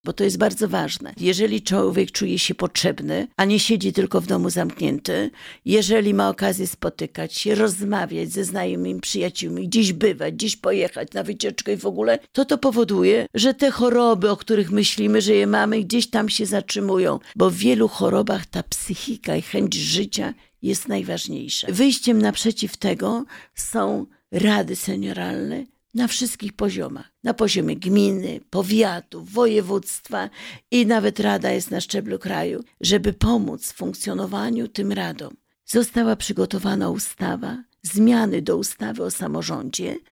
bo to jest bardzo ważne. Jeżeli człowiek czuje się potrzebny, a nie siedzi tylko w domu zamknięty, jeżeli ma okazję spotykać się, rozmawiać ze znajomymi, przyjaciółmi, gdzieś bywać, gdzieś pojechać na wycieczkę i w ogóle, to powoduje, że te choroby, o których myślimy, że je mamy, gdzieś tam się zatrzymują, bo w wielu chorobach ta psychika i chęć życia jest najważniejsza. Wyjściem naprzeciw tego są rady senioralne na wszystkich poziomach. Na poziomie gminy, powiatu, województwa i nawet rada jest na szczeblu kraju, żeby pomóc w funkcjonowaniu tym radom. Została przygotowana ustawa, zmiany do ustawy o samorządzie,